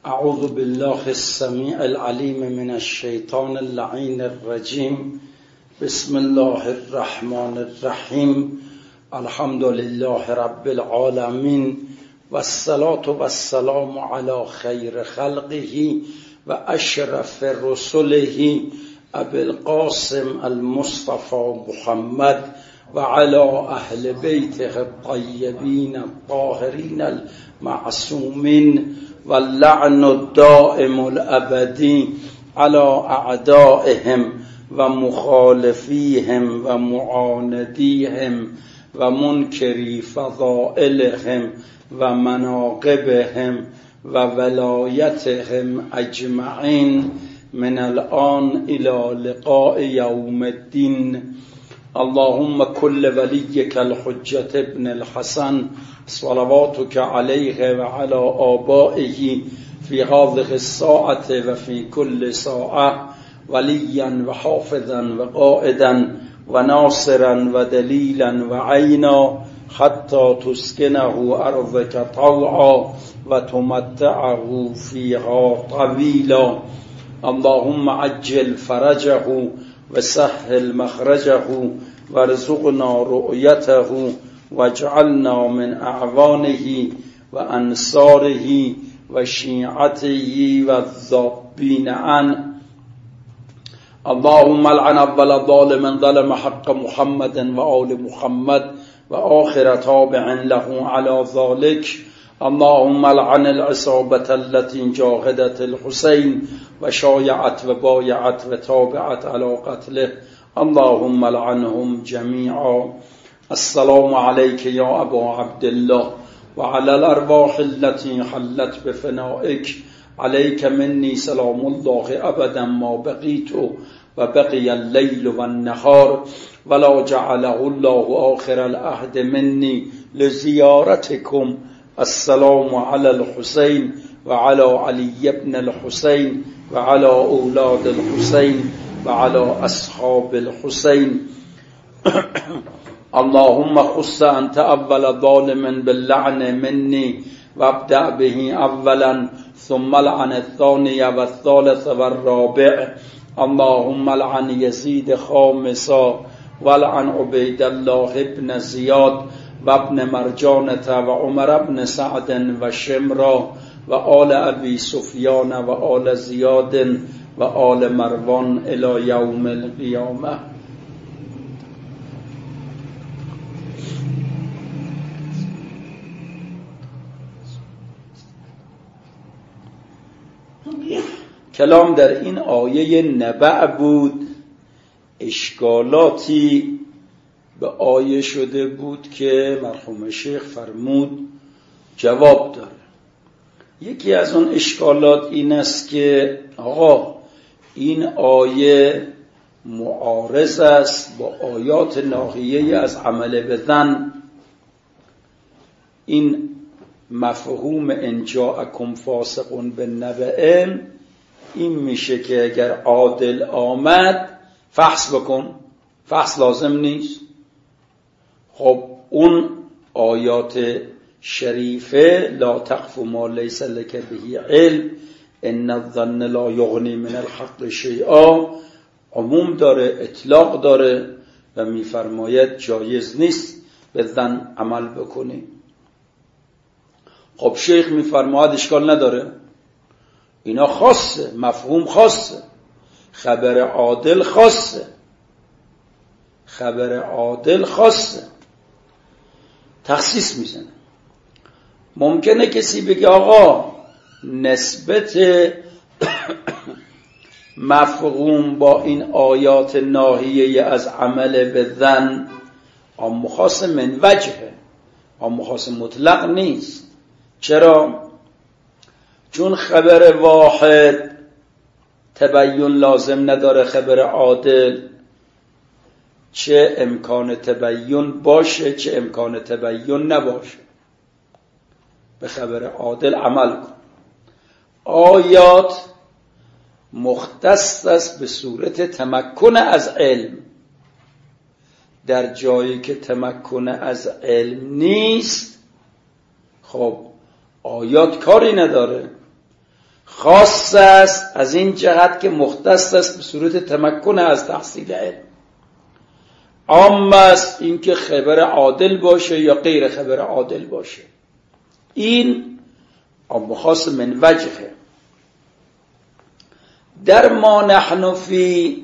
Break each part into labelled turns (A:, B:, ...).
A: اعوذ بالله السمیع العلیم من الشیطان اللعین الرجیم. بسم الله الرحمن الرحیم. الحمد لله رب العالمین والصلاة والسلام علی خیر خلقه و اشرف رسله ابی القاسم المصطفى محمد و علی اهل بیته الطیبین الطاهرین المعصومین واللعن الدائم الابدی على اعدائهم و مخالفیهم و معاندیهم و منکری فضائلهم و مناقبهم و ولایتهم اجمعین من الان الى لقاء یوم الدین. اللهم كل وليك الحجة ابن الحسن صلواتك عليه وعلى آبائه في هذه الساعة وفي كل ساعة وليا وحافظا وقائدا وناصرا ودليلا وعينا حتى تسكنه أرضك طوعا وتمتعه فيها طويلا. اللهم عجل فرجه وسهل مخرجه وارزقنا رؤيته واجعلنا من اعوانه وانصاره وشيعته والذابين عنه. اللهم لعن اول ظالم ظلم حق محمد وآل محمد وآخر تابع له على ذلك. اللهم لعن العصابة التي جاهدت الحسين وشايعت وبايعت وتابعت على قتله. اللهم لعنهم جميعا. السلام عليك يا أبا عبد الله وعلى الأرواح التي حلت بفنائك. عليك مني سلام الله أبدا ما بقيت وبقي الليل والنهار ولا جعله الله آخر العهد مني لزيارتكم. السلام على الحسين وعلى علي بن الحسين وعلى أولاد الحسين وعلى أصحاب الحسين. اللهم خص أنت أول ظالم باللعن مني وابدأ به أولا ثم لعن الثاني والثالث والرابع. اللهم لعن يزيد خامسا ولعن عبيد الله بن زياد وابن مرجانة وعمر بن سعد وشمرا وآل أبي سفيان وآل زياد وآل مروان إلى يوم القيامة. کلام در این آیه نبع بود. اشکالاتی به آیه شده بود که مرحوم شیخ فرمود جواب داره. یکی از اون اشکالات این است که آقا این آیه معارض است با آیات ناهیه از عمل به ظن. این مفهوم ان جاءکم فاسق بنبأ این میشه که اگر عادل آمد فحص بکن، فحص لازم نیست. خب اون آیات شریفه لا تقف ما لیس لک به علم ان الظن لا یغنی من الحق شیئا عموم داره، اطلاق داره و میفرماید جایز نیست به ظن عمل بکنی. خب شیخ میفرماید اشکال نداره، اینا خاصه، مفهوم خاصه، خبر عادل خاصه، خبر عادل خاصه، تخصیص میزنه. ممکنه کسی بگه آقا نسبت مفهوم با این آیات ناهیه از عمل به ظن عام خاص من وجهه، عام خاص مطلق نیست. چرا؟ چون خبر واحد تبیین لازم نداره، خبر عادل چه امکان تبیین باشه چه امکان تبیین نباشه به خبر عادل عمل کن. آیات مختص است به صورت تمکن از علم. در جایی که تمکن از علم نیست خب آیات کاری نداره. خاص است از این جهت که مختص است به صورت تمکن از تحصیل علم. عام است این که خبر عادل باشه یا غیر خبر عادل باشه. این عام خاص من وجهه. در ما نحن فی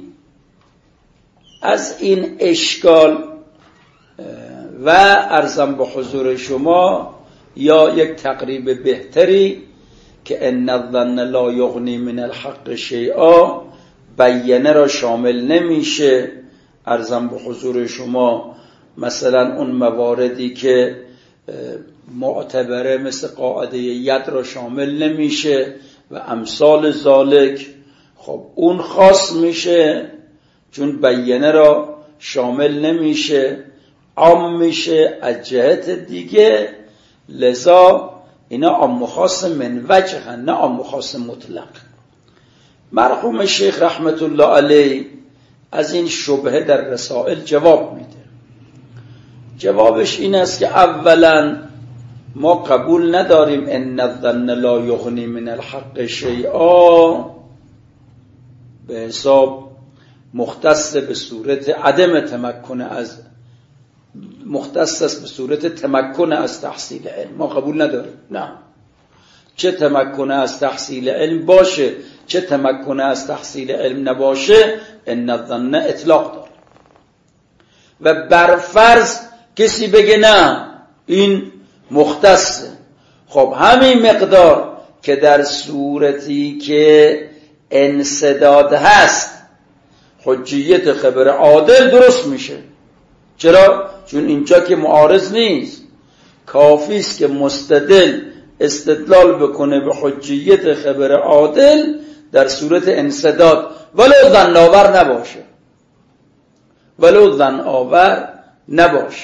A: از این اشکال و عرضم به حضور شما یا یک تقریب بهتری که ان الظن لا یغنی من الحق شیئا بیانه را شامل نمیشه. عرضم به حضور شما مثلا اون مواردی که معتبره مثل قاعده ید را شامل نمیشه و امثال ذالک. خب اون خاص میشه چون بیانه را شامل نمیشه، عام میشه از جهت دیگه. لذا اینا عام خاص من وجه، نه عام خاص مطلق. مرحوم شیخ رحمت الله علیه از این شبهه در رسائل جواب میده. جوابش این است که اولا ما قبول نداریم ان الظن لا یغنی من الحق شیئا به حساب مختص به صورت عدم تمکن از مختص است به صورت تمکن از تحصیل علم. ما قبول نداریم. نه، چه تمکن از تحصیل علم باشه چه تمکن از تحصیل علم نباشه، ان الظن اطلاق داره. و برفرض کسی بگه نه این مختصه، خب همین مقدار که در صورتی که انسداد هست حجیت خبر عادل درست میشه. چرا؟ چون اینجا که معارض نیست، کافی است که مستدل استدلال بکنه به حجیت خبر عادل در صورت انسداد ولو ظن آور نباشه، ولو ظن آور نباشه.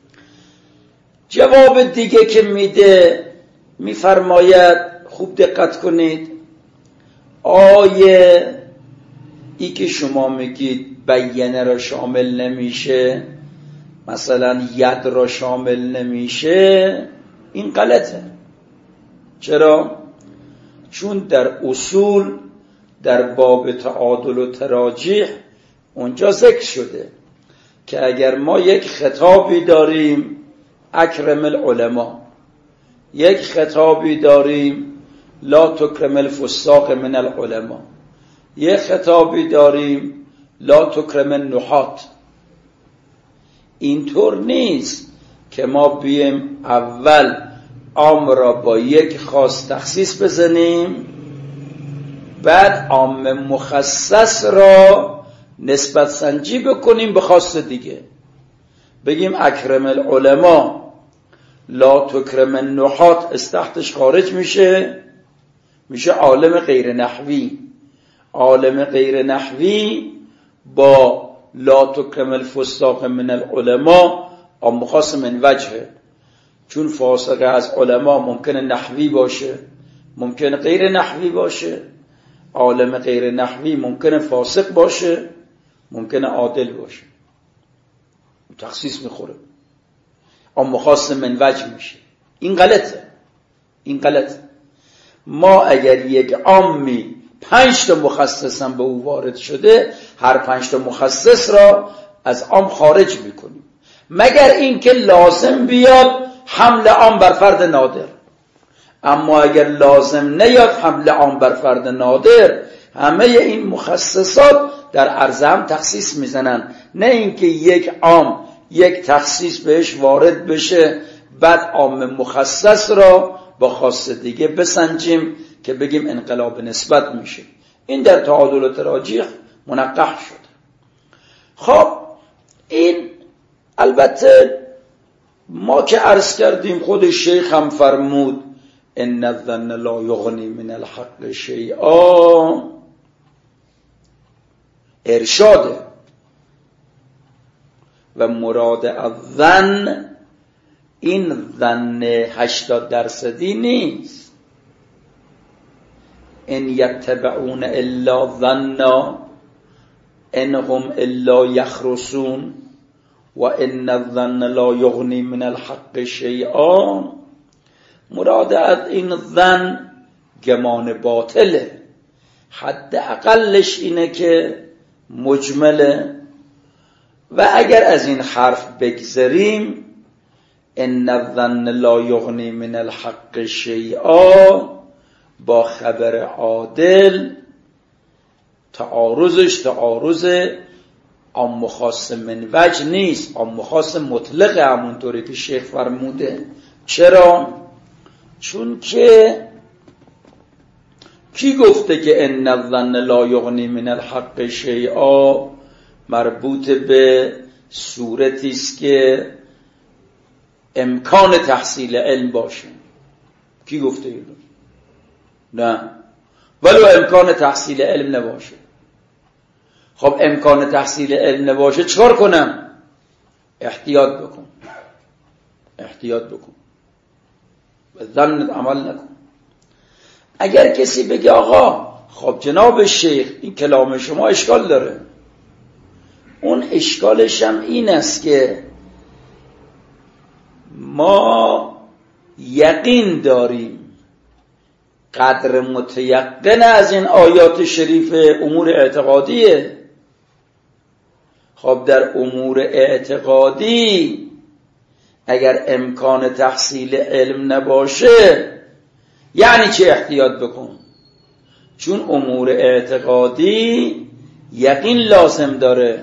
A: جواب دیگه که میده میفرماید، خوب دقت کنید، آیه ای که شما میگید بیانه را شامل نمیشه، مثلا ید را شامل نمیشه، این غلطه. چرا؟ چون در اصول در باب تعادل و تراجیح اونجا ذکر شده که اگر ما یک خطابی داریم اکرم العلماء، یک خطابی داریم لا تکرم الفساق من العلماء، یک خطابی داریم لا تکرم النحات، اینطور نیست که ما بیم اول عام را با یک خاص تخصیص بزنیم بعد عام مخصص را نسبت سنجی بکنیم به خاص دیگه، بگیم اکرم العلماء لا تکرم النحات، از تحتش خارج میشه عالم غیر نحوی. عالم غیر نحوی با لا تکرم الفساق من العلماء عام خاص من وجهه، چون فاسق از علما ممکنه نحوی باشه ممکنه غیر نحوی باشه، عالم غیر نحوی ممکنه فاسق باشه ممکنه عادل باشه، تخصیص میخوره، عام خاص من وجه میشه. این غلطه، این غلطه. ما اگر یک عامی 5 تا مخصص هم به او وارد شده، هر 5 تا مخصص را از عام خارج میکنیم، مگر اینکه لازم بیاد حمل عام بر فرد نادر. اما اگر لازم نیاد حمل عام بر فرد نادر، همه این مخصصات در عرض هم تخصیص میزنن، نه اینکه یک عام یک تخصیص بهش وارد بشه بعد عام مخصص را با خاص دیگه بسنجیم که بگیم انقلاب نسبت میشه. این در تعادل و تراجیح منقح شد. خب این البته ما که عرض کردیم خود شیخ هم فرمود ان الظن لا یغنی من الحق شیئا، ارشاده و مراد الظن این ظن 80% نیست. ان یتبعون الا ظنا ان هم الا یخرسون و ان الظن لا یغنی من الحق شیئا. مراد از این ظن گمان باطله، حد اقلش اینه که مجمله. و اگر از این حرف بگذریم ان الظن لا یغنی من الحق شیئا، با خبر عادل تعارض عام خاص من وجه نیست، عام خاص مطلقه، همونطوری که شیخ فرموده. چرا؟ چون که کی گفته که ان الظن لا یغنی من الحق شیئا مربوط به صورتی است که امکان تحصیل علم باشه؟ کی گفته اینو؟ نه، ولو امکان تحصیل علم نباشه. خب امکان تحصیل علم نباشه چکار کنم؟ احتیاط بکن، به ظنت عمل نکن. اگر کسی بگه آقا خب جناب شیخ این کلام شما اشکال داره، اون اشکالش هم این است که ما یقین داریم قدر متیقن از این آیات شریف امور اعتقادیه. خب در امور اعتقادی اگر امکان تحصیل علم نباشه یعنی چه احتیاط بکن؟ چون امور اعتقادی یقین لازم داره،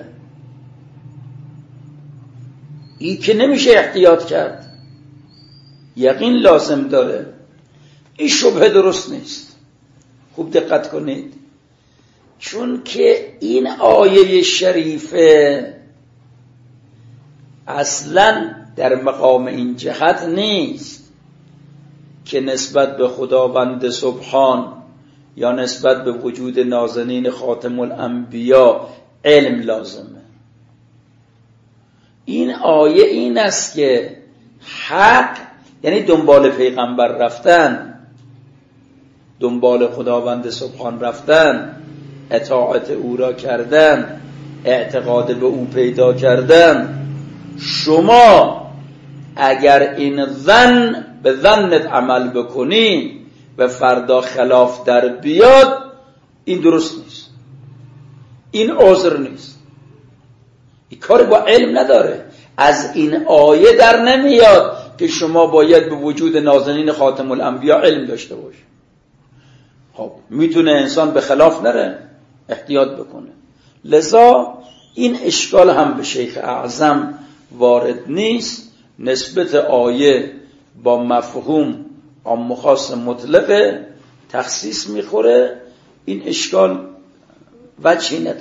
A: این که نمیشه احتیاط کرد، یقین لازم داره. این شبهه درست نیست. خوب دقت کنید، چون که این آیه شریفه اصلا در مقام این جهت نیست که نسبت به خداوند سبحان یا نسبت به وجود نازنین خاتم الانبیا علم لازمه. این آیه این است که حق یعنی دنبال پیغمبر رفتن، دنبال خداوند سبحان رفتن، اطاعت او را کردن، اعتقاد به او پیدا کردن. شما اگر این ظن به ظنت عمل بکنی و فردا خلاف در بیاد، این درست نیست، این عذر نیست، این کار با علم نداره. از این آیه در نمیاد که شما باید به وجود نازنین خاتم الانبیا علم داشته باشی. خب میتونه انسان به خلاف نره، احتیاط بکنه. لذا این اشکال هم به شیخ اعظم وارد نیست. نسبت آیه با مفهوم عام خاص مطلق تخصیص میخوره، این اشکال وجهی نداره.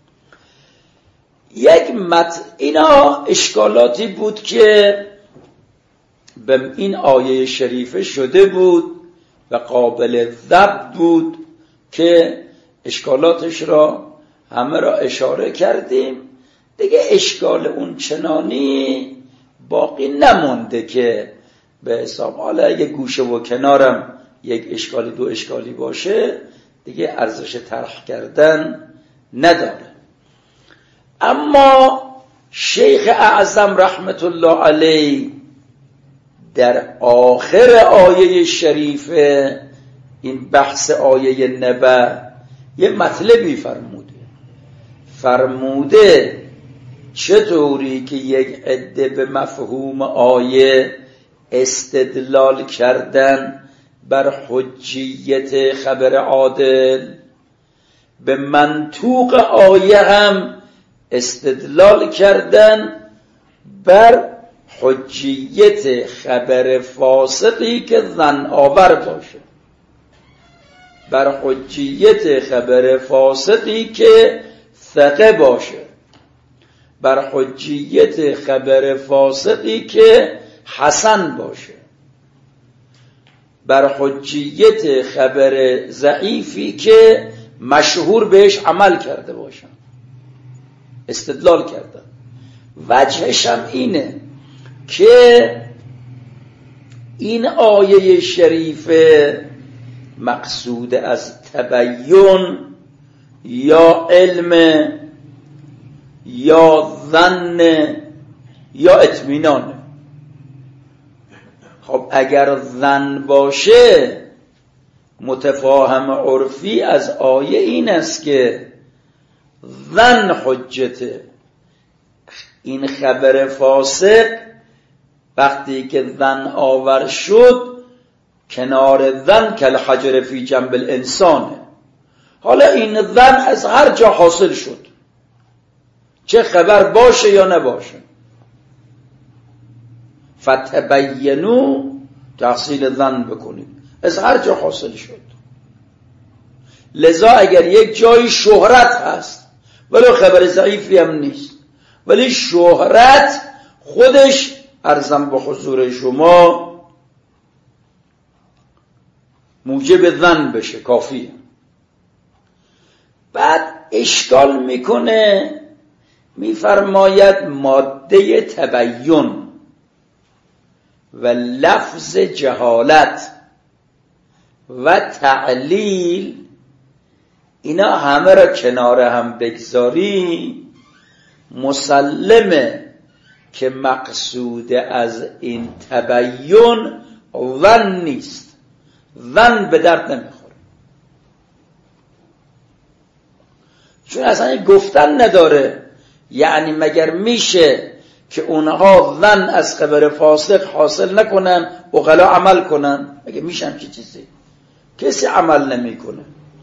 A: اینا اشکالاتی بود که به این آیه شریفه شده بود و قابل ضبط بود که اشکالاتش را همه را اشاره کردیم. دیگه اشکال اون چنانی باقی نمونده که به حساب حالا اگه گوشه و کنارم یک اشکالی دو اشکالی باشه دیگه ارزش طرح کردن نداره. اما شیخ اعظم رحمت الله علیه در آخر آیه شریفه این بحث آیه نبأ یه مطلبی فرموده چطوری که یک عده به مفهوم آیه استدلال کردن بر حجیت خبر عادل، به منطوق آیه هم استدلال کردن بر حجیت خبر فاسقی که ظن آور باشه، بر حجیت خبر فاسقی که ثقه باشه، بر حجیت خبر فاسقی که حسن باشه، بر حجیت خبر ضعیفی که مشهور بهش عمل کرده باشن. استدلال کردن. وجهش هم اینه که این آیه شریفه مقصود از تبیین یا علم یا ظن یا اطمینان. خب اگر ظن باشه متفاهم عرفی از آیه این است که ظن حجته. این خبر فاسق وقتی که ظن آور شد کنار ظن کالحجر فی جنب الانسانه. حالا این ظن از هر جا حاصل شد، چه خبر باشه یا نباشه. فتبینوا، تحصیل ظن بکنید، از هر جا حاصل شد. لذا اگر یک جایی شهرت هست ولو خبر ضعیفی هم نیست، ولی شهرت خودش عرضم به حضور شما موجب ظن بشه، کافیه. بعد اشکال میکنه، میفرماید ماده تبین و لفظ جهالت و تعلیل، اینا همه را کنار هم بگذاری، مسلمه که مقصود از این تبین ظن نیست. ظن به درد نمیخوره، چون اصلا گفتن نداره. یعنی مگر میشه که اونها ظن از خبر فاسق حاصل نکنن، عقلا عمل کنن؟ مگر میشه همچین چیزی؟ کسی عمل نمیکنه.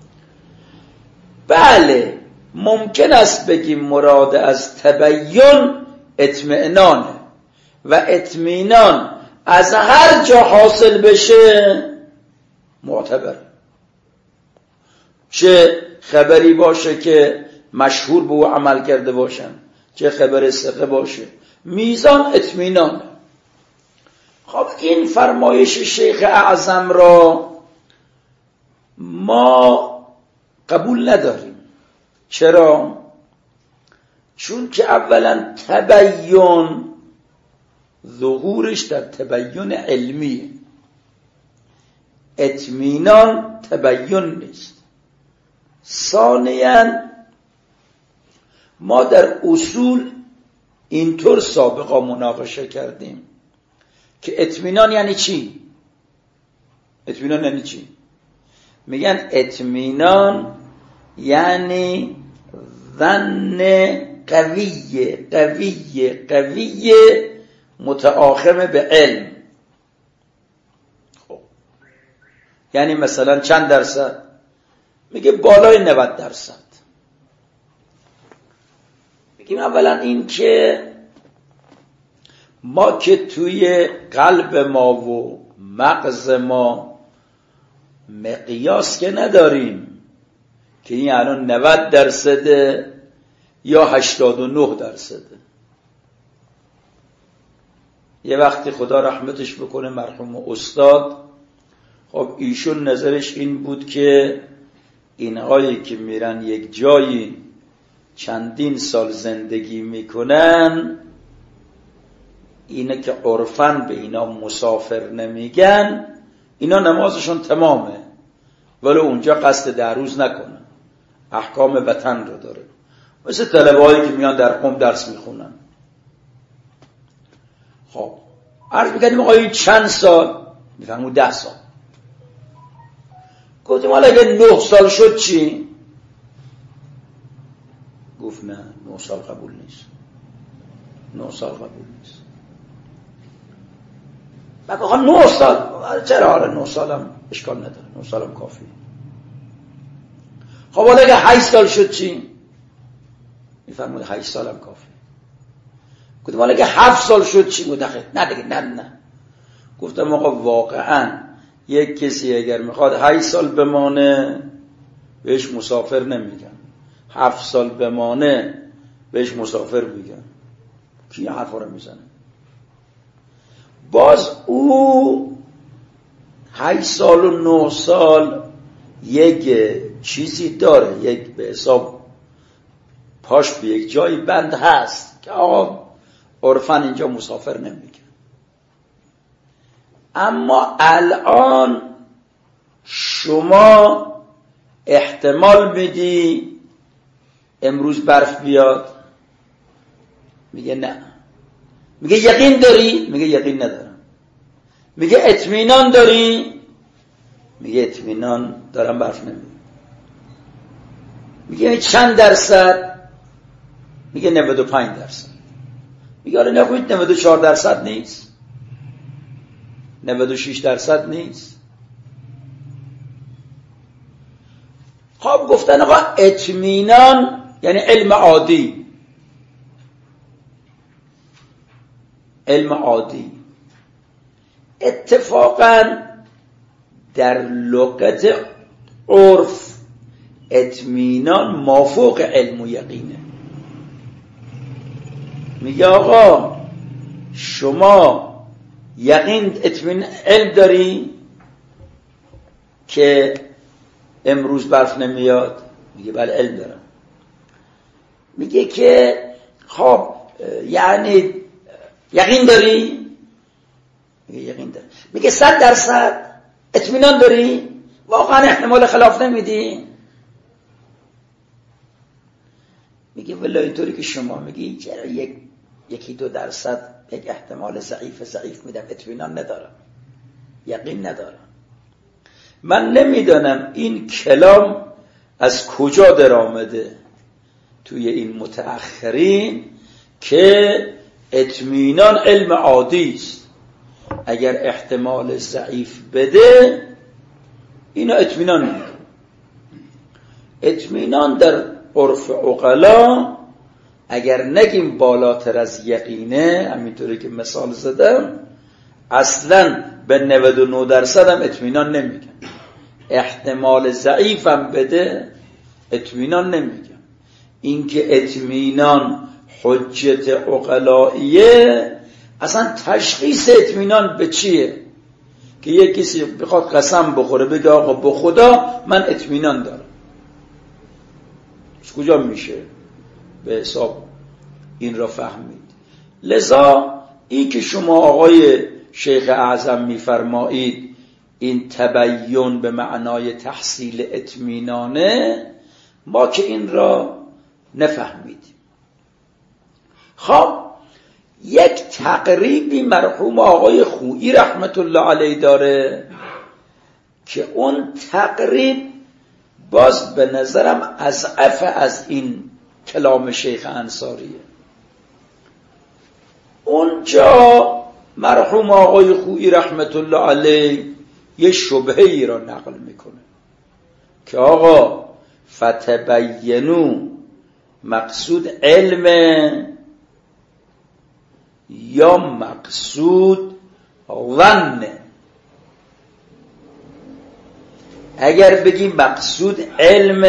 A: بله ممکن است بگیم مراد از تبین اطمئنانه و اطمینان از هر جا حاصل بشه معتبر، چه خبری باشه که مشهور به او عمل کرده باشن، چه خبر ثقه باشه، میزان اطمینان. خب این فرمایش شیخ اعظم را ما قبول نداریم. چرا؟ چون که اولا تبین ظهورش در تبین علمی، اطمینان تبین نیست. ثانیاً ما در اصول اینطور سابقا مناقشه کردیم که اطمینان یعنی چی؟ اطمینان یعنی چی؟ میگن اطمینان یعنی ظن قویه متآخم به علم. خب یعنی مثلا چند درصد؟ میگه بالای 90%. میگیم اولا این که ما که توی قلب ما و مغز ما مقیاس که نداریم که این الان 90% یا 89%. یه وقتی خدا رحمتش بکنه مرحوم استاد، خب ایشون نظرش این بود که اینهایی که میرن یک جایی چندین سال زندگی میکنن، اینه که عرفاً به اینا مسافر نمیگن، اینا نمازشون تمامه ولی اونجا قصد 10 روز نکنن، احکام وطن رو داره. مثل طلبه‌هایی که میان در قم درس میخونن. خب عرض میکنیم آقا این چند سال؟ میفهمون 10 سال. گفتیم حالا اگه 9 سال شد چی؟ گفت نه 9 سال قبول نیست. 9 سال قبول نیست. بعد آقا 9 سال چرا؟ حالا 9 سالم اشکال نداره، 9 سالم کافیه. خب حالا اگه 8 سال شد چی؟ میفرمود 8 سالم کافیه. گفتم حالا اگه 7 سال شد چی؟ گفت نه دیگه نه. گفتم آقا واقعا یک کسی اگر میخواد 8 سال بمانه بهش مسافر نمیگن، 7 سال بمانه بهش مسافر میگن. کی حرفا رو میزنه؟ باز او 8 سال و 9 سال یک چیزی داره، یک به حساب پاش به یک جایی بند هست که آقا عرفاً اینجا مسافر نمیگن. اما الان شما احتمال میدی امروز برف بیاد؟ میگه نه. میگه یقین داری؟ میگه یقین ندارم. میگه اطمینان داری؟ میگه اطمینان دارم برف نمیاد. میگه چند درصد؟ میگه 95%. میگه آره نگوید 94% نیست، 96% نیست. خب گفتن آقا اطمینان یعنی علم عادی، علم عادی. اتفاقا در لغت عرف اطمینان مافوق علم و یقینه. میگه آقا شما یقین اطمینان علم داری که امروز برف نمیاد؟ میگه بله علم دارم. میگه که خب یعنی یقین داری؟ میگه یقین دارم. میگه 100% اطمینان داری؟ واقعا احتمال خلاف نمیدی؟ میگه والله اینطوری که شما میگی چرا 1-2% یک احتمال ضعیف میدم، اطمینان ندارم، یقین ندارم. من نمیدانم این کلام از کجا در آمده توی این متأخرین که اطمینان علم عادی است، اگر احتمال ضعیف بده اینو اطمینان میده. اطمینان در عرف عقلا اگر نگیم بالاتر از یقینه، همینطوری که مثال زدم، اصلا به 99% هم اطمینان نمیگن. احتمال ضعیف هم بده اطمینان نمیگن. این که اطمینان حجت عقلائیه، اصلا تشخیص اطمینان به چیه؟ که یک کسی بخواد قسم بخوره بگه آقا به خدا من اطمینان دارم، کجا میشه به حساب این را فهمید؟ لذا این که شما آقای شیخ اعظم میفرمایید این تبیین به معنای تحصیل اطمینانه، ما که این را نفهمیدیم. خب یک تقریبی مرحوم آقای خویی رحمت الله علیه داره که اون تقریب باز به نظرم اضعف از این کلام شیخ انصاریه. اونجا مرحوم آقای خویی رحمت الله علیه یه شبهه‌ای را نقل میکنه که آقا فتبینوا مقصود علم یا مقصود ظن؟ اگر بگیم مقصود علم،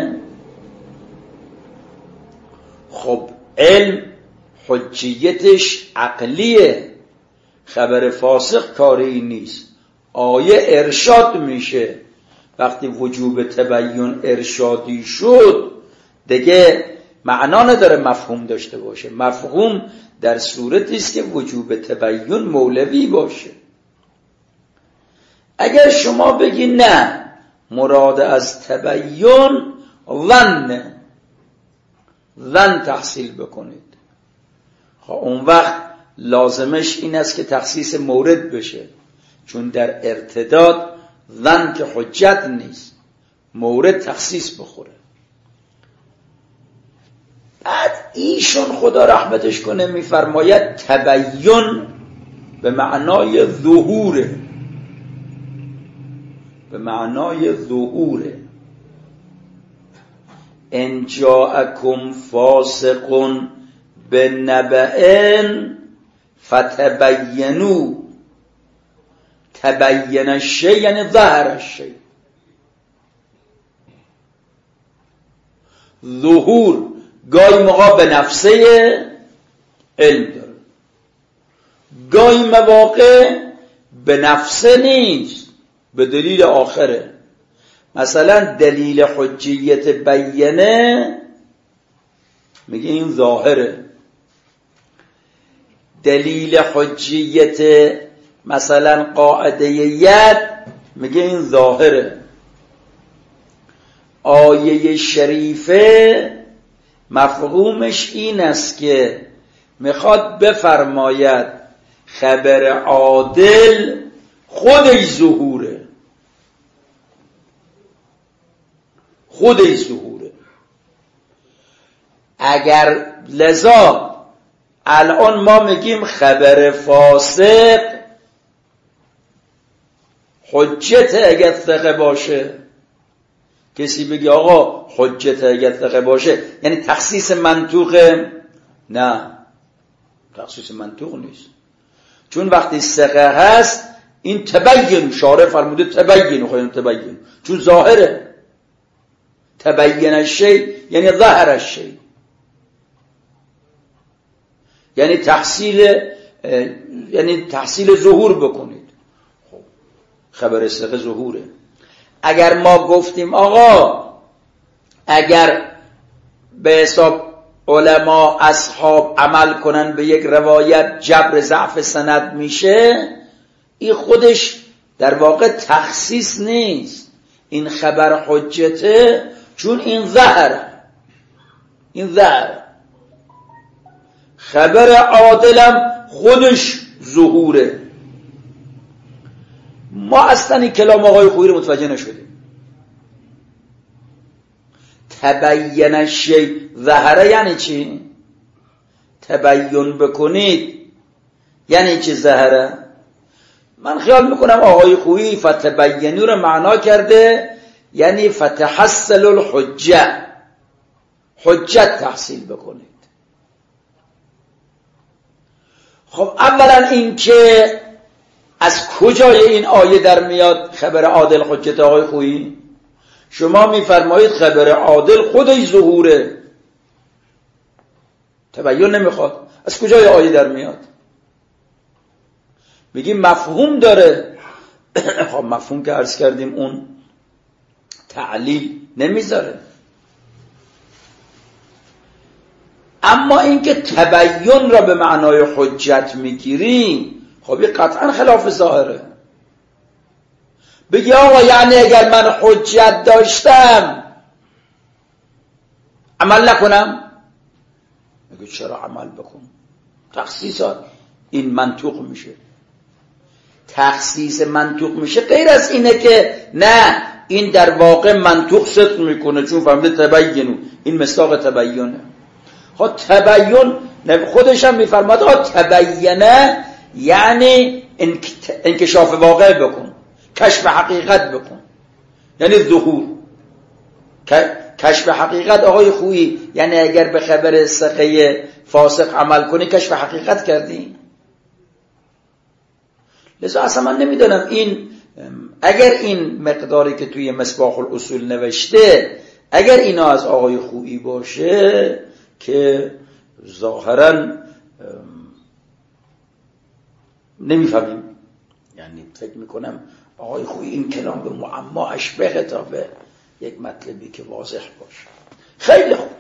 A: خب علم حجیتش عقلیه، خبر فاسق کاری نیست. آیه ارشاد میشه، وقتی وجوب تبیین ارشادی شد دیگه معنا نداره مفهوم داشته باشه. مفهوم در صورتی است که وجوب تبیین مولوی باشه. اگر شما بگی نه مراد از تبیین ظن تحصیل بکنید، خب اون وقت لازمش این است که تخصیص مورد بشه، چون در ارتداد ظن که حجت نیست، مورد تخصیص بخوره. بعد ایشون خدا رحمتش کنه میفرماید تبیین به معنای ظهوره، به معنای ظهوره. ان جاءکم فاسق بنبأ فتبینوا، تبین الشیء یعنی ظهر الشیء. ظهور گاهی موقع به نفسه علم داره، گاهی مواقع به نفسه نیست، به دلیل آخره. مثلا دلیل حجیت بیانه میگه این ظاهره، دلیل حجیت مثلا قاعده ید میگه این ظاهره. آیه شریفه مفهومش این است که میخواد بفرماید خبر عادل خودش ظهوره، خودش ظهوره. اگر لذا الان ما میگیم خبر فاسق حجت اگر ثقه باشه، کسی بگی آقا حجت اگر ثقه باشه یعنی تخصیص منطوقه؟ نه، تخصیص منطوق نیست. چون وقتی ثقه هست این تبین، شارع فرموده تبین، خواهیم تبین، چون ظاهره. تبین الشیء یعنی ظاهر الشیء، یعنی تحصیل ظهور بکنید. خب خبر ثقه ظهوره. اگر ما گفتیم آقا اگر به حساب علما اصحاب عمل کنن به یک روایت جبر ضعف سند میشه، این خودش در واقع تخصیص نیست، این خبر حجته، چون این ظاهره. این ظاهره. خبر عادلم خودش ظهوره. ما اصلا این کلام آقای خویی رو متوجه نشدیم. تبین الشیء ظهره یعنی چی؟ تبین بکنید یعنی چی ظهره؟ من خیال میکنم آقای خویی فتبینو رو معنا کرده یعنی فتحصل الحجه، حجت تحصیل بکنید. خب اولا این که از کجای این آیه در میاد خبر عادل حجت آقای خویی؟ شما میفرمایید خبر عادل خودش ظهوره، تبین نمیخواد. از کجای آیه در میاد؟ میگیم مفهوم داره. خب مفهوم که عرض کردیم اون تعلیل نمیذاره. اما اینکه تبین را به معنای حجت میگیریم، خب این قطعا خلاف ظاهره. بگی آقا یعنی اگر من حجت داشتم عمل نکنم؟ میگه چرا عمل بکن؟ تخصیصات این منطوق میشه. تخصیص منطوق میشه غیر از اینه که نه این در واقع منطوق صدق میکنه چون فهمده تبینو، این مصداق تبینه. خب تبین خودش هم میفرماد تبینه یعنی انکشاف واقع بکن، کشف حقیقت بکن، یعنی ظهور. کشف حقیقت آقای خویی یعنی اگر به خبر ثقه فاسق عمل کنی کشف حقیقت کردی. لذا اصلا من نمیدونم این اگر این مقداری که توی مصباح الاصول نوشته اگر اینا از آقای خویی باشه که ظاهرا نمیفهمیم، یعنی فکر میکنم آقای خویی این کلام به معما اشبه تا به یک مطلبی که واضح باشه. خیلی خوب،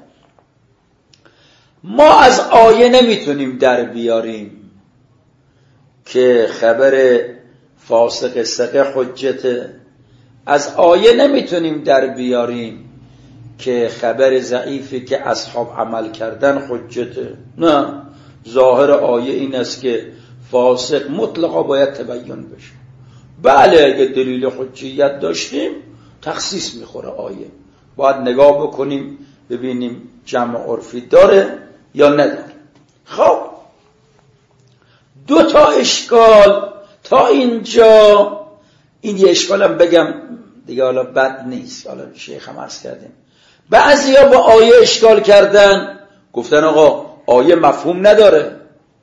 A: ما از آیه نمیتونیم در بیاریم که خبر فاسق ثقه حجته، از آیه نمیتونیم در بیاریم که خبر ضعیفی که اصحاب عمل کردن حجته. نه، ظاهر آیه این است که فاسق مطلقا باید تبین بشه. بله اگه دلیل حجیت داشتیم تخصیص میخوره آیه، باید نگاه بکنیم ببینیم جمع عرفی داره یا نداره. خب دو تا اشکال تا اینجا، این یه اشکالم بگم دیگه حالا بد نیست، حالا شیخ هم عرض کردیم. بعضیا با آیه اشکال کردن، گفتن آقا آیه مفهوم نداره.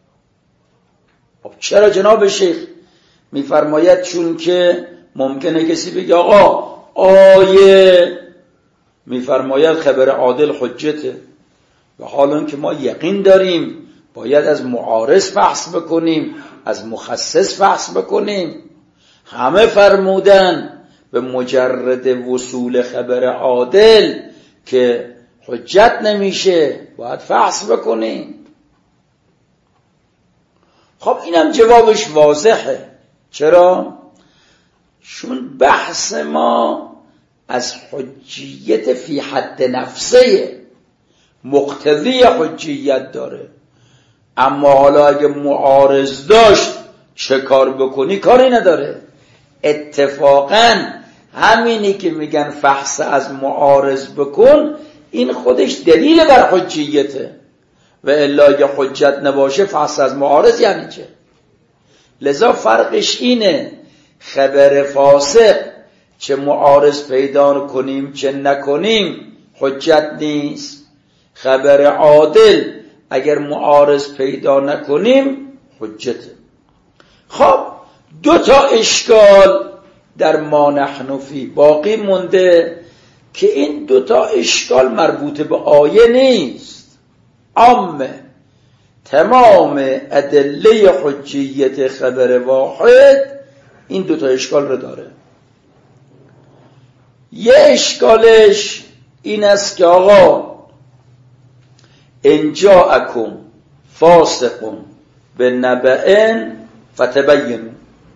A: خب چرا جناب شیخ؟ میفرماید چون که ممکنه کسی بگه آقا آیه میفرماید خبر عادل حجته، و حالا که ما یقین داریم باید از معارض بحث بکنیم، از مخصص بحث بکنیم. همه فرمودن به مجرد وصول خبر عادل که حجت نمیشه، باید بحث بکنیم. خب اینم جوابش واضحه. چرا؟ چون بحث ما از حجیت فی حد نفسه، مقتضی حجیت داره. اما حالا اگه معارض داشت چه کار بکنی؟ کاری نداره. اتفاقاً همینی که میگن فحص از معارض بکن، این خودش دلیل بر حجیته، و الا اگه حجت نباشه فحص از معارض یعنی چه؟ لذا فرقش اینه، خبر فاسق چه معارض پیدا کنیم چه نکنیم حجت نیست، خبر عادل اگر معارض پیدا نکنیم حجته. خب 2 اشکال در ما نحن فی باقی مونده که این 2 اشکال مربوط به آیه نیست، عامه تمام ادله حجیت خبر واحد این 2 اشکال رو داره. یه اشکالش این است که آقا ان جاءکم فاسق بنبأ فتبینوا،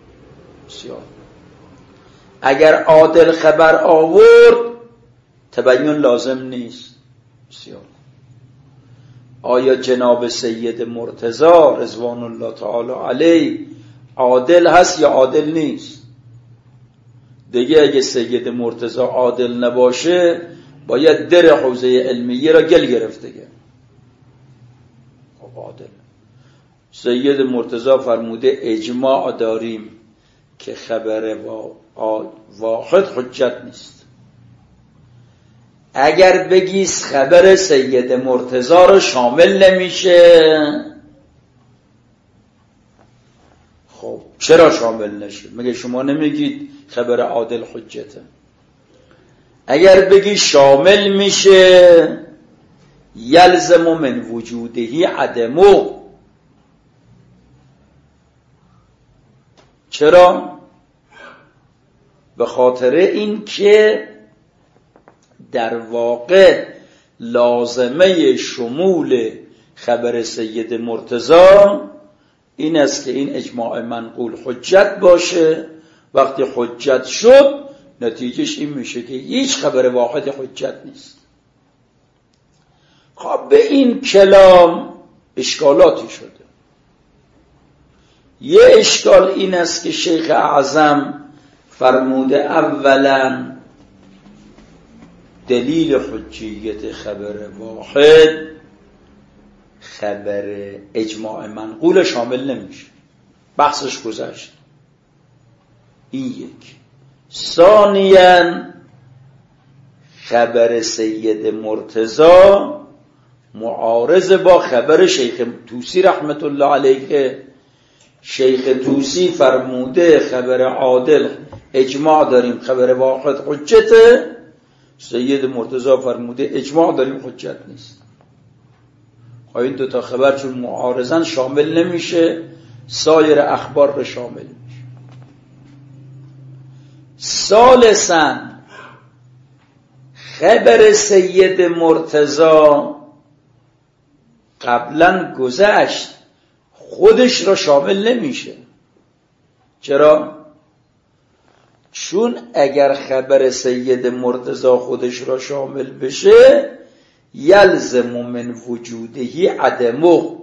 A: اگر عادل خبر آورد تبین لازم نیست. بسیار. آیا جناب سید مرتضی رضوان الله تعالی علیه عادل هست یا عادل نیست؟ دیگه اگه سید مرتضی عادل نباشه باید در حوزه علمیه را گل گرفته گه. خب عادل سید مرتضی فرموده اجماع داریم که خبر واحد حجت نیست. اگر بگی خبر سید مرتضی رو شامل نمیشه، خب چرا شامل نشه؟ مگه شما نمیگید خبر عادل حجته؟ اگر بگی شامل میشه یلزم من وجودهی عدمو. چرا؟ به خاطر این که در واقع لازمه شمول خبر سید مرتضی این است که این اجماع منقول حجت باشه. وقتی حجت شد نتیجهش این میشه که هیچ خبر واحد حجت نیست. خب به این کلام اشکالاتی شده. یه اشکال این است که شیخ اعظم فرموده اولا دلیل حجیت خبر واحد خبر اجماع منقول شامل نمیشه، بحثش گذشت. این یک. ثانیاً خبر سید مرتضی معارض با خبر شیخ طوسی رحمت الله علیه. شیخ طوسی فرموده خبر عادل اجماع داریم خبر واحد حجته، سید مرتضی فرموده اجماع داریم حجت نیست. این 2 خبر چون معارضن شامل نمیشه، سایر اخبار رو شامل میشه. ثالثاً خبر سید مرتضی قبلا گذشت خودش را شامل نمیشه. چرا؟ چون اگر خبر سید مرتضی خودش را شامل بشه یلزم من وجودهی عدمو،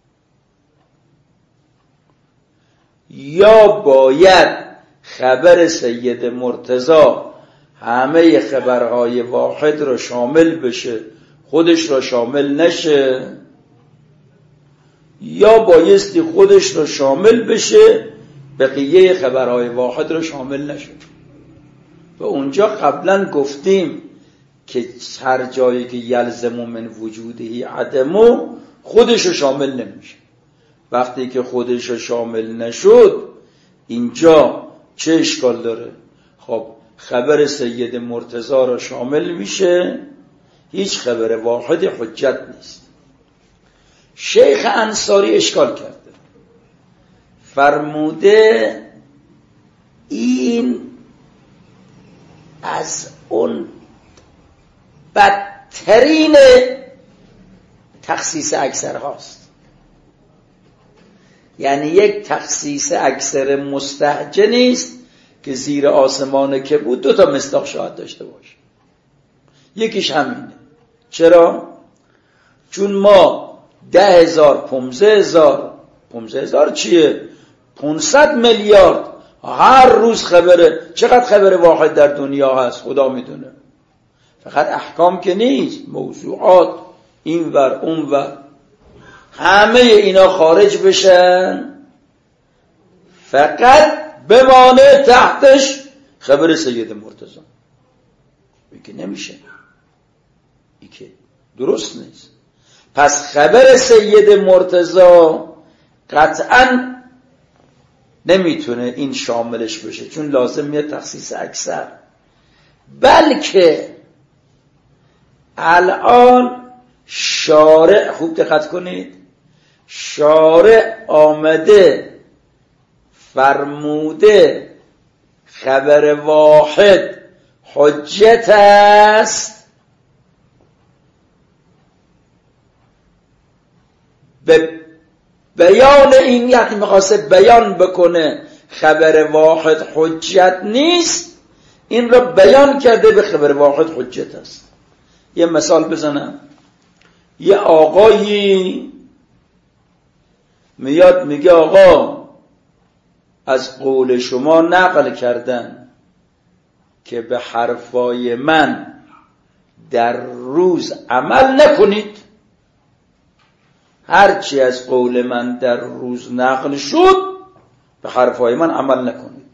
A: یا باید خبر سید مرتضی همه خبرهای واحد را شامل بشه خودش را شامل نشه، یا بایستی خودش را شامل بشه بقیه خبرهای واحد را شامل نشه. و اونجا قبلا گفتیم که هر جایی که یلزم من وجودهی عدمو خودش را شامل نمیشه. وقتی که خودش را شامل نشد اینجا چه اشکال داره؟ خب خبر سید مرتضی را شامل میشه، هیچ خبر واحد حجت نیست. شیخ انصاری اشکال کرده، فرموده این از اون بدترین تخصیص اکثر هاست. یعنی یک تخصیص اکثر مستهجن نیست که زیر آسمان که بود 2 مصداق شاهد داشته باشه. یکیش همینه. چرا؟ چون ما 10,000 15,000 چیه 500 میلیارد هر روز خبره. چقدر خبر واحد در دنیا هست خدا میدونه. فقط احکام که نیست، موضوعات این ور اون ور، همه اینا خارج بشن، فقط بمانه تحتش خبر سید مرتضی. این که نمیشه، این که درست نیست. پس خبر سید مرتضی قطعا نمیتونه این شاملش بشه، چون لازم میاد تخصیص اکثر. بلکه الان شارع، خوب دقت کنید، شارع آمده فرموده خبر واحد حجت است به بیان این، یعنی میخواسته بیان بکنه خبر واحد حجت نیست، این را بیان کرده به خبر واحد حجت است. یه مثال بزنم. یه آقایی میاد میگه آقا از قول شما نقل کردن که به حرفای من در روز عمل نکنید، هرچی از قول من در روز نقل شد به حرفای من عمل نکنید.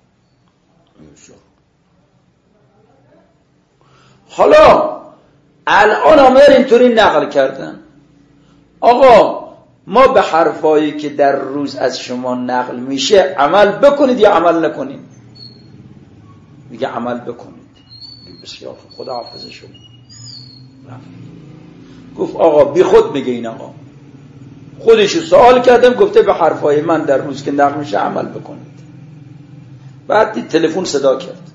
A: حالا الان آمدن اینطوری نقل کردن آقا ما به حرفایی که در روز از شما نقل میشه عمل بکنید یا عمل نکنید؟ میگه عمل بکنید. بسیار خدا حافظ شما. گفت آقا بی خود میگه این آقا، خودشو سوال کردم گفته به حرفای من در روز که نقل میشه عمل بکنید. بعد دید تلفن صدا کرد،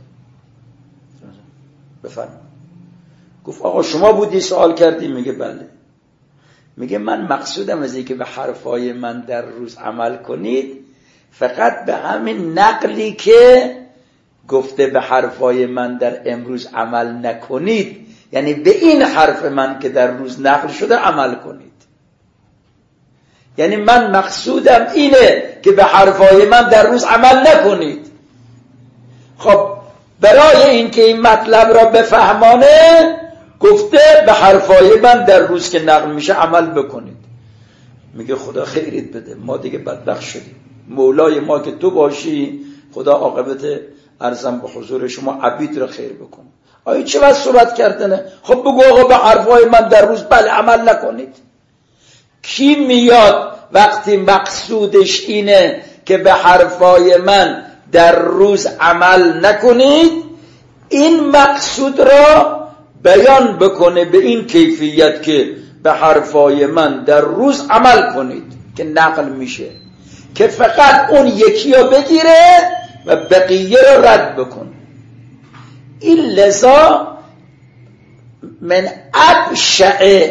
A: بفرمایید. گفت آقا شما بودی سوال کردی؟ میگه بله. میگه من مقصودم از اینکه به حرفای من در روز عمل کنید فقط به همین نقلی که گفته به حرفای من در امروز عمل نکنید، یعنی به این حرف من که در روز نقل شده عمل کنید. یعنی من مقصودم اینه که به حرفای من در روز عمل نکنید. خب برای اینکه این مطلب را بفهمانه گفته به حرفای من در روز که نقل میشه عمل بکنید. میگه خدا خیرت بده، ما دیگه بدبخت شدیم، مولای ما که تو باشی، خدا عاقبت عرضم به حضور شما عبید را خیر بکن. آیا چه وقت صحبت کردنه؟ خب بگو آقا به حرفای من در روز بله عمل نکنید. کی میاد وقتی مقصودش اینه که به حرفای من در روز عمل نکنید، این مقصود را بیان بکنه به این کیفیت که به حرفای من در روز عمل کنید که نقل میشه، که فقط اون یکی رو بگیره و بقیه رو رد بکنه. این لذا من ابشع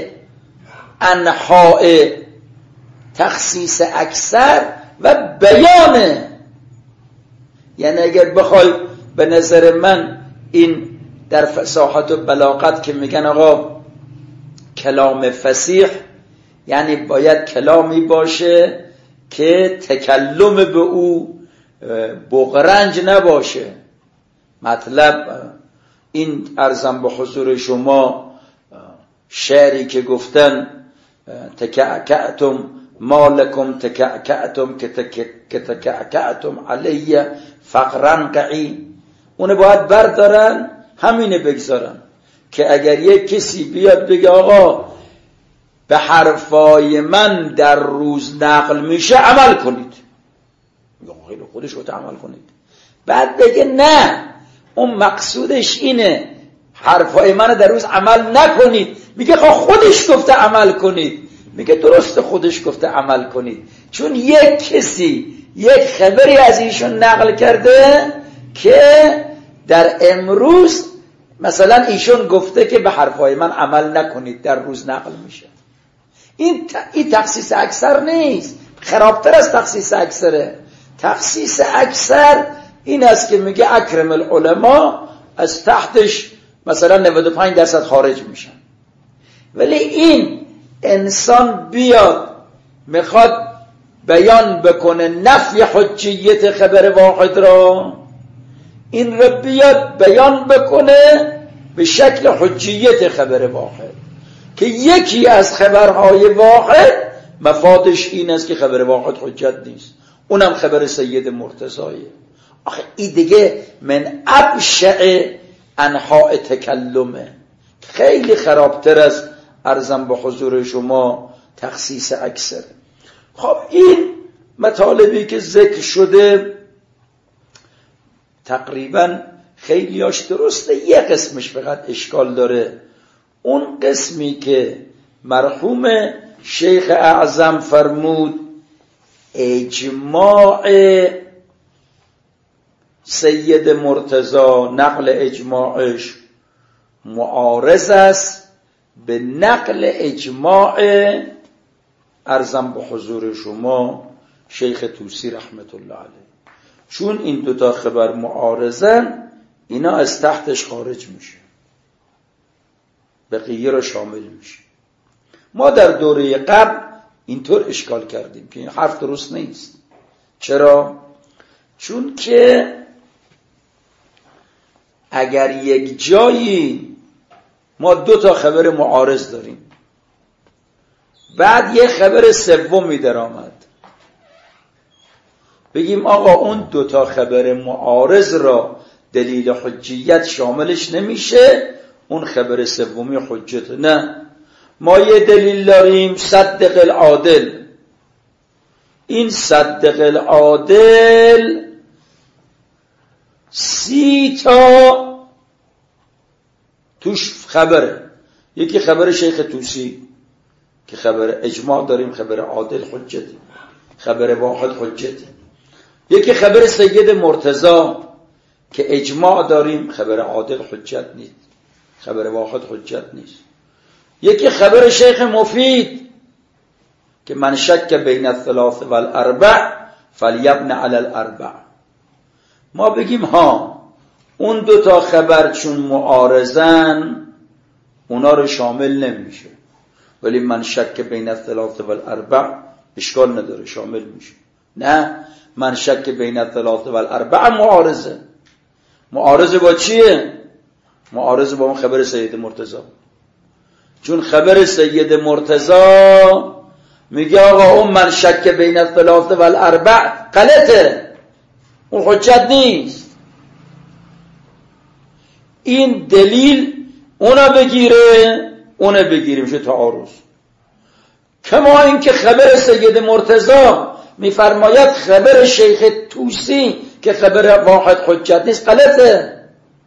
A: انحاء تخصیص اکثر و بیانه. یعنی اگر بخوای به نظر من این در فصاحت و بلاغت که میگن آقا کلام فصیح یعنی باید کلامی باشه که تکلم به او بغرنج نباشه. مطلب این عرضم به حضور شما شعری که گفتن تکعکعتم مالکم تکعکعتم که تکعکعتم علی فقرن قعی، اونه باید بردارن همینه بگذارن که اگر یک کسی بیاد بگه آقا به حرفای من در روز نقل میشه عمل کنید، خیلی خودش رو عمل کنید. بعد بگه نه اون مقصودش اینه حرفای من در روز عمل نکنید، میگه خودش گفته عمل کنید. میگه درست خودش گفته عمل کنید، چون یک کسی یک خبری از ایشون نقل کرده که در امروز مثلا ایشون گفته که به حرفای من عمل نکنید در روز نقل میشه. این تخصیص اکثر نیست، خرابتر از تخصیص اکثره. تخصیص اکثر این است که میگه اکرم العلماء، از تحتش مثلا 95% خارج میشن. ولی این انسان بیاد میخواد بیان بکنه نفی حجیت خبر واحد را، این را بیاد بیان بکنه به شکل حجیت خبر واحد، که یکی از خبرهای واحد مفادش این است که خبر واحد حجت نیست، اونم خبر سید مرتضیه. آخه این دیگه من ابشع انحاء تکلمه، خیلی خرابتر از عرضم به حضور شما تخصیص اکثر. خب این مطالبی که ذکر شده تقریبا خیلیاش درسته، یه قسمش فقط اشکال داره. اون قسمی که مرحوم شیخ اعظم فرمود اجماع سید مرتضی، نقل اجماعش معارض است به نقل اجماع عرضم به حضور شما شیخ طوسی رحمت الله علیه. چون این دوتا خبر معارضن، اینا از تحتش خارج میشه، بقیه را شامل میشه. ما در دوره قبل اینطور اشکال کردیم که این حرف درست نیست. چرا؟ چون که اگر یک جایی ما دوتا خبر معارض داریم، بعد یه خبر سومی در آمد، بگیم آقا اون دوتا خبر معارض را دلیل حجیت شاملش نمیشه، اون خبر سومی حجت. نه، ما یه دلیل داریم صدق العادل، این صدق العادل 30 تا توش خبره. یکی خبر شیخ طوسی که خبر اجماع داریم، خبر عادل حجتی، خبر واحد حجتی. یکی خبر سید مرتضی که اجماع داریم، خبر عادل حجت نیست، خبر واحد حجت نیست. یکی خبر شیخ مفید که من شک بین الثلاث والاربع فلیبن علی الاربع. ما بگیم ها اون دوتا خبر چون معارضن اونا رو شامل نمیشه، ولی من شک بین الثلاث والاربع اشکال نداره، شامل میشه. نه، من شک بین الثلاث والاربع معارضه. معارضه با چیه؟ معارضه با اون خبر سید مرتضی. چون خبر سید مرتضی میگه آقا اون من شک بین الثلاث والاربع غلطه، اون حجت نیست. این دلیل اونا بگیره اونه بگیریم، میشه تعارض. کما این که خبر سید مرتضی میفرماید خبر شیخ طوسی که خبر واحد حجت نیست غلطه،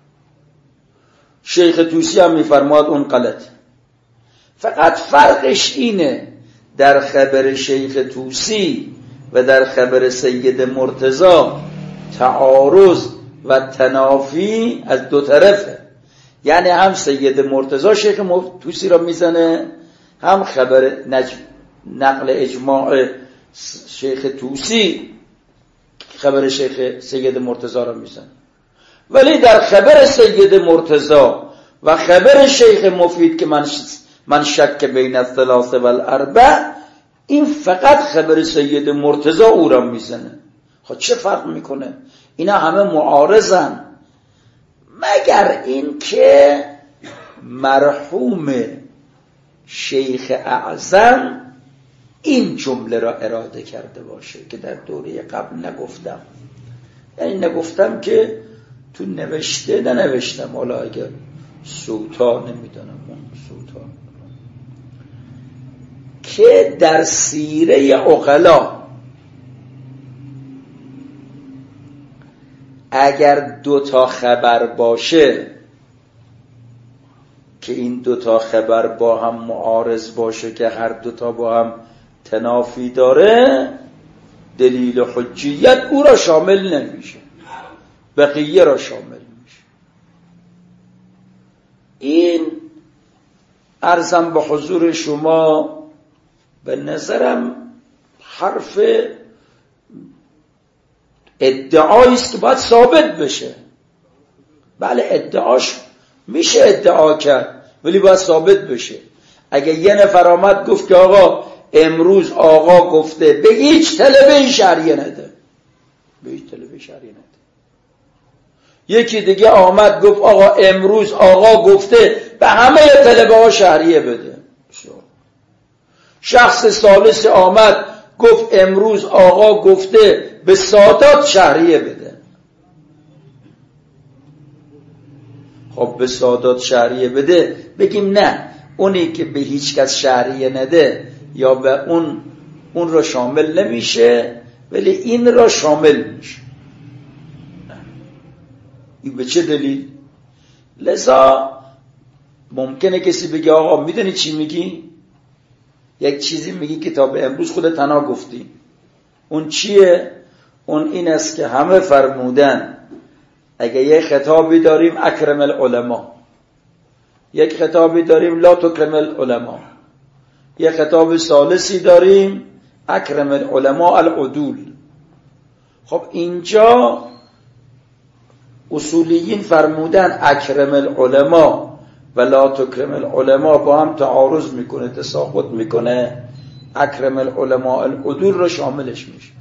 A: شیخ طوسی هم میفرماید اون غلطه. فقط فرقش اینه در خبر شیخ طوسی و در خبر سید مرتضی تعارض و تنافی از دو طرفه. یعنی هم سید مرتضی شیخ طوسی را میزنه، هم خبر نقل اجماع شیخ طوسی خبر شیخ سید مرتضی را میزنه. ولی در خبر سید مرتضی و خبر شیخ مفید که من شک بین الثلاث والاربع، این فقط خبر سید مرتضی او را میزنه. خب چه فرق میکنه؟ اینا همه معارضن، مگر این که مرحوم شیخ اعظم این جمله را اراده کرده باشه که در دوره قبل نگفتم. یعنی نگفتم که تو ننوشتم، حالا اگر سوتا نمیدونم اون سوتا، که در سیره عقلا اگر دوتا خبر باشه که این دوتا خبر با هم معارض باشه که هر دوتا با هم تنافی داره، دلیل حجیت او را شامل نمیشه، بقیه را شامل میشه. این عرضم به حضور شما به نظرم حرف ادعایی است که باید ثابت بشه. بله ادعاش میشه ادعا کرد، ولی باید ثابت بشه. اگه یه نفر آمد گفت که آقا امروز آقا گفته به هیچ طلبه شهریه نده، به هیچ طلبه شهریه نده. یکی دیگه آمد گفت آقا امروز آقا گفته به همه طلبه ها شهریه بده. شخص ثالث آمد گفت امروز آقا گفته به سادات شهریه بده. خب به سادات شهریه بده، بگیم نه اونی که به هیچ کس شهریه نده یا به اون را شامل نمیشه ولی این را شامل میشه. این به چه دلیل؟ لذا ممکنه کسی بگه آقا میدونی چی میگی؟ یک چیزی میگی که تا به امروز خودت تنها گفتی. اون چیه؟ اون این است که همه فرمودن اگه یک خطابی داریم اکرم العلماء، یک خطابی داریم لا تکرم العلماء، یک خطاب ثالثی داریم اکرم العلماء العدول. خب اینجا اصولیین فرمودن اکرم العلماء و لا تکرم العلماء با هم تعارض میکنه، تساقط میکنه. اکرم العلماء العدول رو شاملش میشه،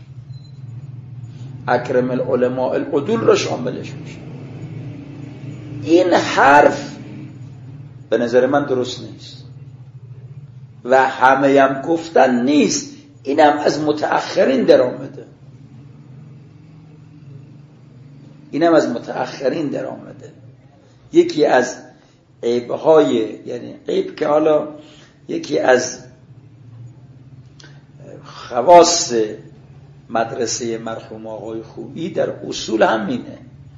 A: اکرم العلماء العدول رو شاملش میشه. این حرف به نظر من درست نیست و همه هم گفتن نیست، اینم از متأخرین در آمده، اینم از متأخرین در آمده. یکی از عیبهای، یعنی عیب که حالا یکی از خواص مدرسه مرحوم آقای خویی در اصول همینه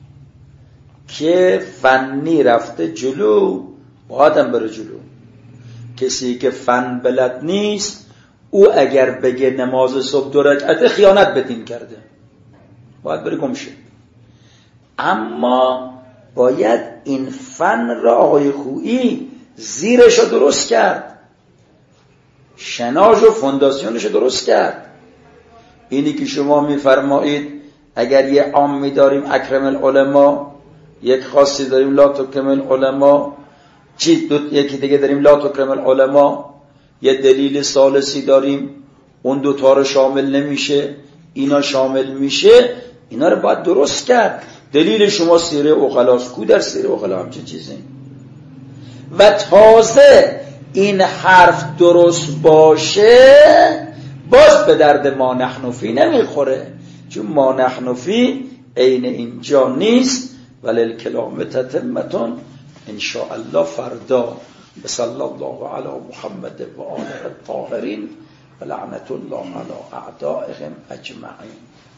A: که فنی رفته جلو باید هم بره جلو. کسی که فن بلد نیست او اگر بگه نماز صبح 2 رکعته خیانت به دین کرده، باید بره گم شه. اما باید این فن را آقای خویی زیرش رو درست کرد، شناژ و فونداسیونش رو درست کرد. اینی که شما میفرمایید اگر یه عامی داریم اکرم العلماء، یک خاصی داریم لا تکرم العلماء، یکی دیگه داریم لا تکرم العلماء، یه دلیل ثالثی داریم اون دوتا رو شامل نمیشه اینا شامل میشه، اینا رو باید درست کرد. دلیل شما سیره عقلاست، کو در سیره عقلا همچه چیزی؟ و تازه این حرف درست باشه باز به درد ما نحنفی نمیخوره، چون ما نحنفی عین اینجا نیست. وللکلام تتمتون ان شاء الله فردا. صلی الله علی محمد و آله الطاهرین و لعنت الله علی اعدائهم اجمعین.